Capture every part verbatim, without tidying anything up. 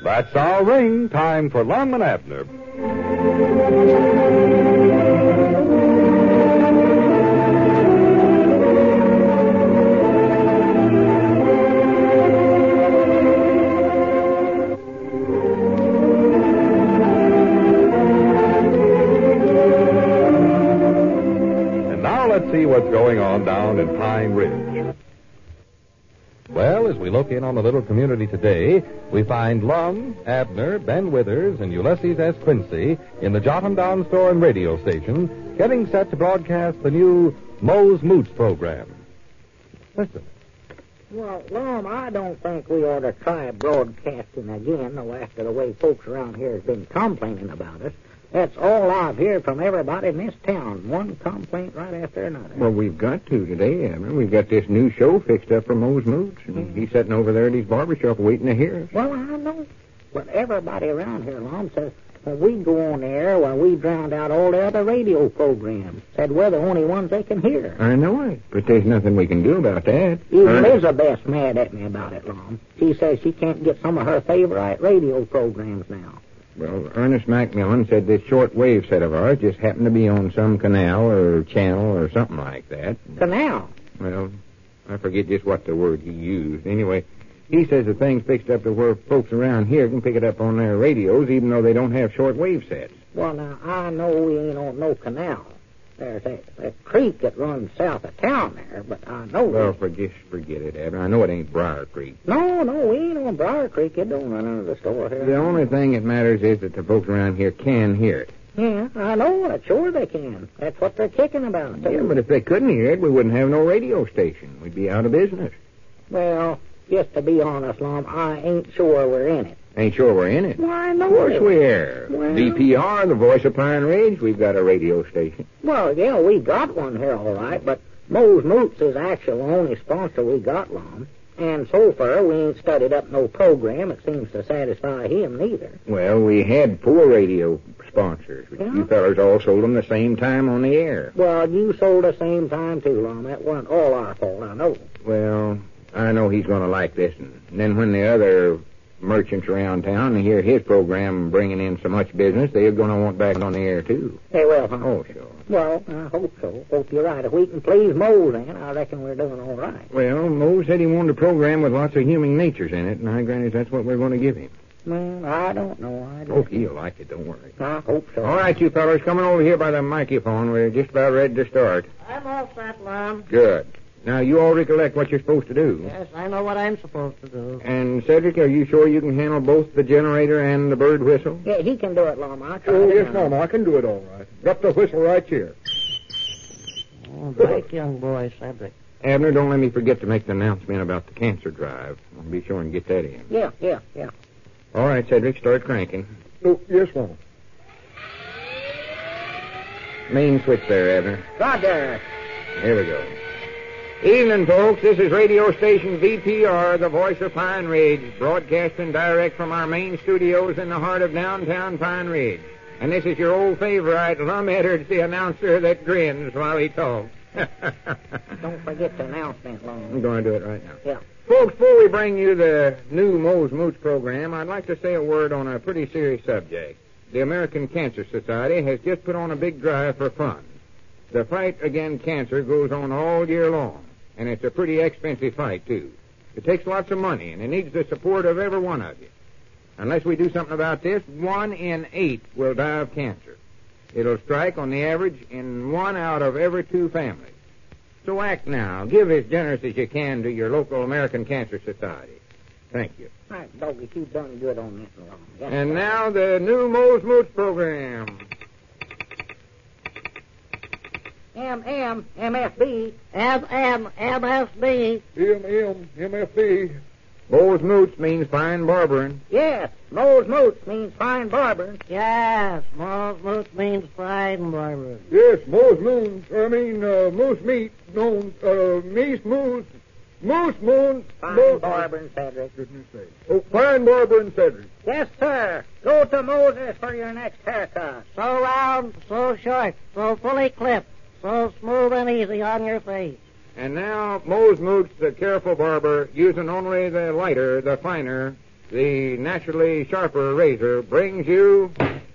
That's our ring. Time for Lum and Abner. And now let's see what's going on down in Pine Ridge. Well, as we look in on the little community today, we find Lum, Abner, Ben Withers, and Ulysses S. Quincy in the Jotham Down store and radio station, getting set to broadcast the new Moe's Moots program. Listen. Well, Lum, I don't think we ought to try broadcasting again, though after the way folks around here have been complaining about us. That's all I've heard from everybody in this town. One complaint right after another. Well, we've got to today, Abner. We've got this new show fixed up for Moe's Moots, and mm-hmm. he's sitting over there at his barbershop waiting to hear us. Well, I know. But everybody around here, Lum, says when we go on the air, well, we drowned out all the other radio programs. Said we're the only ones they can hear. I know it, but there's nothing we can do about that. Even Elizabeth's mad at me about it, Lum. She says she can't get some of her favorite radio programs now. Well, Ernest Macmillan said this short-wave set of ours just happened to be on some canal or channel or something like that. Canal? Well, I forget just what the word he used. Anyway, he says the thing's fixed up to where folks around here can pick it up on their radios even though they don't have short-wave sets. Well, now, I know we ain't on no canal. There's a, a creek that runs south of town there, but I know... Well, for, just forget it, Abner. I know it ain't Briar Creek. No, no, we ain't on Briar Creek. It don't run under the store here. The only thing that matters is that the folks around here can hear it. Yeah, I know it. Sure they can. That's what they're kicking about. Yeah, but if they couldn't hear it, we wouldn't have no radio station. We'd be out of business. Well, just to be honest, Lum, I ain't sure we're in it. Ain't sure we're in it? Why, no. Of course we're. Well, V P R, the voice of Pine Ridge, we've got a radio station. Well, yeah, we got one here, all right, but Moe's Moots is actually the only sponsor we got, Lum. And so far, we ain't studied up no program that seems to satisfy him, neither. Well, we had four radio sponsors. Yeah? You fellas all sold them the same time on the air. Well, you sold the same time, too, Lum. That wasn't all our fault, I know. Well, I know he's going to like this. And then when the other merchants around town and hear his program bringing in so much business, they're going to want back on the air, too. Hey, well, huh? Oh, sure. Well, I hope so. Hope you're right. If we can please Moe, then, I reckon we're doing all right. Well, Moe said he wanted a program with lots of human natures in it, and I granted that's what we're going to give him. Well, I don't know. I don't Oh, he'll like it, don't worry. I hope so. All right, you fellas, coming over here by the microphone. We're just about ready to start. I'm all set, Lum. Good. Now, you all recollect what you're supposed to do. Yes, I know what I'm supposed to do. And, Cedric, are you sure you can handle both the generator and the bird whistle? Yeah, he can do it, Lum. I'll try Oh, it yes, now. Mom, I can do it all right. Got the whistle right here. Oh, bright young boy, Cedric. Abner, don't let me forget to make the announcement about the cancer drive. I'll be sure and get that in. Yeah, yeah, yeah. All right, Cedric, start cranking. Oh, yes, Mom. Main switch there, Abner. Roger. Here we go. Evening, folks. This is radio station V P R, the voice of Pine Ridge, broadcasting direct from our main studios in the heart of downtown Pine Ridge. And this is your old favorite, Lum Edwards, the announcer that grins while he talks. Don't forget the announcement, Lum. I'm going to do it right now. Yeah. Folks, before we bring you the new Moe's Moots program, I'd like to say a word on a pretty serious subject. The American Cancer Society has just put on a big drive for funds. The fight against cancer goes on all year long, and it's a pretty expensive fight, too. It takes lots of money, and it needs the support of every one of you. Unless we do something about this, one in eight will die of cancer. It'll strike, on the average, in one out of every two families. So act now. Give as generous as you can to your local American Cancer Society. Thank you. All right, Doggy, you've done good on that, Lum. Yes, And sir. now the new Moe's Moots program. M M, M F B. M M, M S B. M M, M F B. Moe's Moots means fine barbering. Yes, Moe's Moots means fine barbering. Yes, Moe's Moots means fine barber. Yes, Moe's Moon, I mean, uh, Moose Meat, known, uh, Meese Moose, Moose Moon. Fine Moose- barbering, Cedric. Goodness sake. Oh, fine barber and Cedric. Yes, sir. Go to Moses for your next haircut. So round, so short, so fully clipped, so smooth and easy on your face. And now, Moe's Moots, the careful barber, using only the lighter, the finer, the naturally sharper razor brings you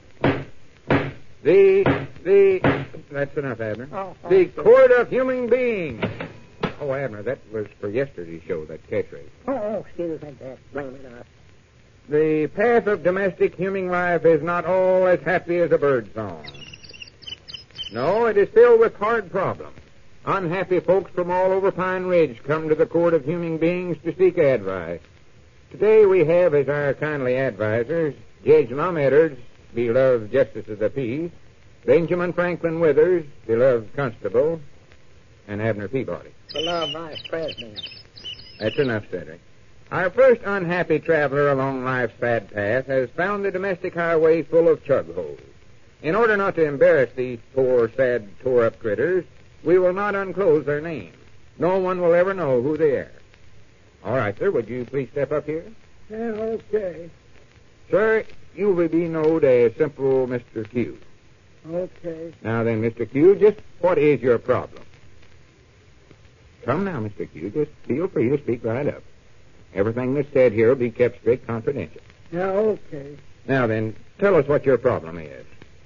the, the, that's enough, Abner. Oh, the Court of Human Beings. Oh, Abner, that was for yesterday's show, that catchphrase. Oh, oh, excuse me, Dad. Blame it us. The path of domestic human life is not all as happy as a bird song. No, it is filled with hard problems. Unhappy folks from all over Pine Ridge come to the Court of Human Beings to seek advice. Today we have as our kindly advisors Judge Lum Edwards, beloved Justice of the Peace, Benjamin Franklin Withers, beloved Constable, and Abner Peabody. Beloved Vice President. That's enough, Cedric. Our first unhappy traveler along life's sad path has found the domestic highway full of chug holes. In order not to embarrass these poor, sad, tore-up critters, we will not unclose their names. No one will ever know who they are. All right, sir, would you please step up here? Yeah, okay. Sir, you will be known as simple Mister Q. Okay. Now then, Mister Q, just what is your problem? Come now, Mister Q, just feel free to speak right up. Everything that's said here will be kept strict confidential. Yeah, okay. Now then, tell us what your problem is.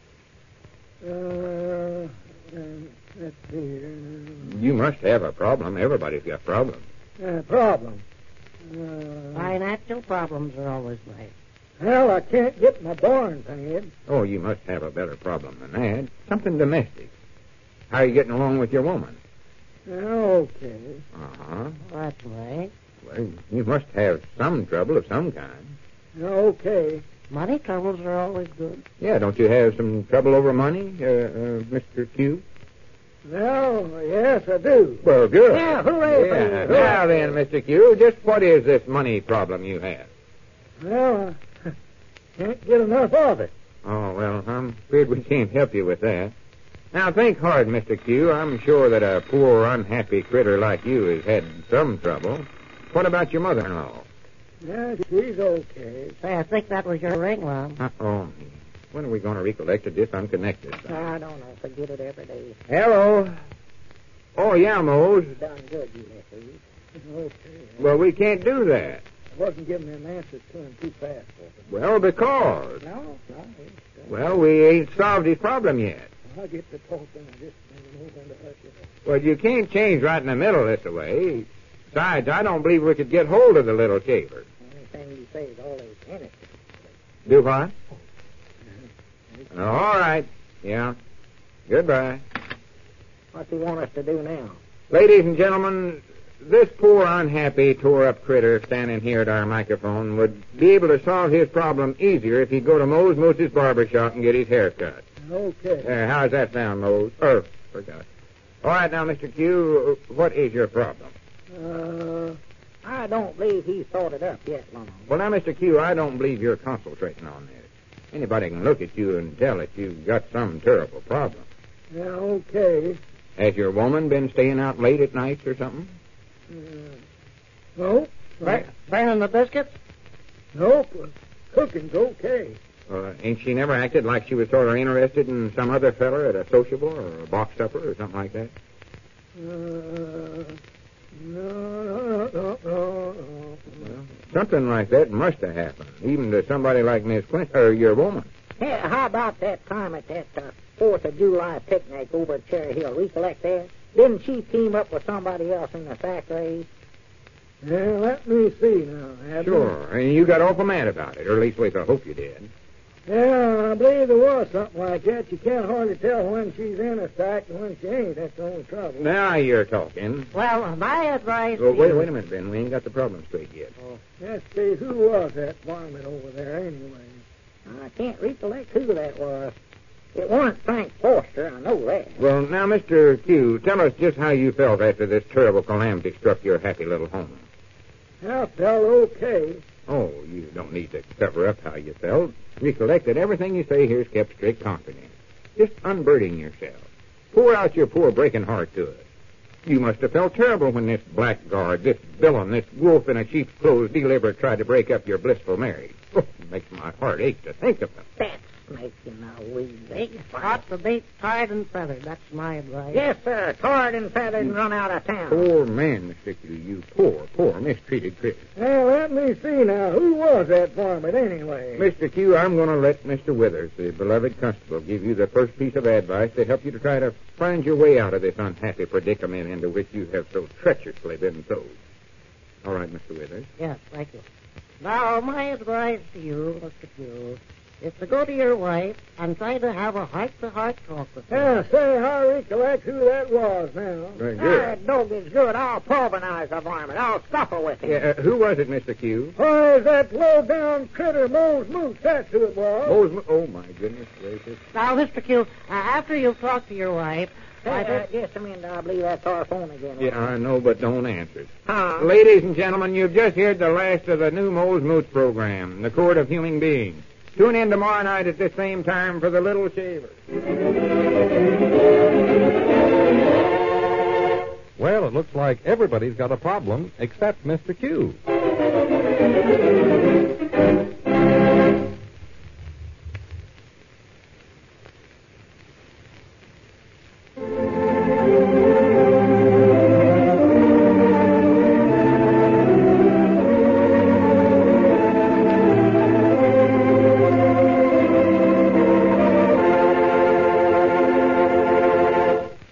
Uh, uh let's see here. You must have a problem. Everybody's got problems. Uh, problem. Uh, Financial problems are always right. well, I can't get my barn paid. Oh, you must have a better problem than that. Something domestic. How are you getting along with your woman? Yeah, okay. Uh-huh. That's right. Well, you must have some trouble of some kind. Yeah, okay. Money troubles are always good. Yeah, don't you have some trouble over money, uh, uh, Mister Q? Well, yes, I do. Well, good. Yeah, hooray for Yeah. you. Now then, Mister Q, just what is this money problem you have? Well, I can't get enough of it. Oh, well, I'm afraid we can't help you with that. Now, think hard, Mister Q. I'm sure that a poor, unhappy critter like you has had some trouble. What about your mother-in-law? Yeah, she's okay. Say, I think that was your ring, Lum. Uh-oh. When are we going to recollect it this unconnected? I don't know. Forget it every day. Hello. Oh, yeah, Mose. You done good, you Mister Okay. Well, we can't do that. I wasn't giving them answers to him too fast for him. Well, because... No, no. It's, uh, Well, we ain't solved his problem yet. I'll get to talking and just move into hush it up. Well, you can't change right in the middle this way. Besides, I don't believe we could get hold of the little shaver. anything you say is always in it. Do what? All right. Yeah. Goodbye. What do you want us to do now? Ladies and gentlemen, this poor, unhappy, tore-up critter standing here at our microphone would be able to solve his problem easier if he'd go to Mose Moose's barber shop and get his hair cut. Okay. Uh, how's that sound, Mose? Oh, forgot. All right, now, Mister Q, what is your problem? Uh, I don't believe he's thought it up yet, Long. Well, now, Mister Q, I don't believe you're concentrating on this. Anybody can look at you and tell that you've got some terrible problem. yeah, okay. Has your woman been staying out late at nights or something? Uh, nope. Bur- burning the biscuits? Nope. Cooking's okay. Uh, ain't she never acted like she was sort of interested in some other feller at a sociable or a box supper or something like that? Uh, no, no, no, no, no. Well, something like that must have happened, even to somebody like Miss Quint, or your woman. Hey, how about that time at that uh, Fourth of July picnic over at Cherry Hill? Recollect that? Didn't she team up with somebody else in the sack race? Yeah, let me see now, Abner. Sure, and you got awful mad about it, or at least we I hope you did. Yeah, I believe there was something like that. You can't hardly tell when she's in a sack and when she ain't. That's the only trouble. Now you're talking. Well, my advice Well, wait, is... wait a minute, Ben. We ain't got the problem straight yet. Let's see, who was that varmint over there anyway? I can't recollect who that was. It wasn't Frank Foster, I know that. Well, now, Mister Q, tell us just how you felt after this terrible calamity struck your happy little home. I felt okay. Oh, you don't need to cover up how you felt. Recollect that everything you say here is kept strict confidence. Just unburden yourself. Pour out your poor breaking heart to us. You must have felt terrible when this blackguard, this villain, this wolf in a sheep's clothes deliverer tried to break up your blissful marriage. Oh, it makes my heart ache to think of it. That's making a wee big Ought to be tarred and feathered. That's my advice. Yes, sir. Tarred and feathered and run out of town. Poor man, Mister Q. You poor, poor mistreated critter. Now, let me see now. Who was that varmint anyway? Mister Q, I'm going to let Mister Withers, the beloved constable, give you the first piece of advice to help you to try to find your way out of this unhappy predicament into which you have so treacherously been thrown. All right, Mister Withers. Yes, thank you. Now, my advice to you, look at you, is to go to your wife and try to have a heart-to-heart talk with her. Now, say, I recollect who that was now. Very Ah, good. that dog is good. I'll pulverize the varmint. I'll scuffle with him. Yeah, uh, who was it, Mister Q? Why, is that low-down critter Mose Moose? That's who it was. Mose, oh, my goodness gracious. Now, Mister Q, uh, after you've talked to your wife, Hey, I uh, think... just a minute. I believe that's our phone again. Yeah, I know, but don't answer it. Huh? Ladies and gentlemen, you've just heard the last of the new Mose Moots program, The Court of Human Beings. Tune in tomorrow night at this same time for The Little Shaver. Well, it looks like everybody's got a problem except Mister Q.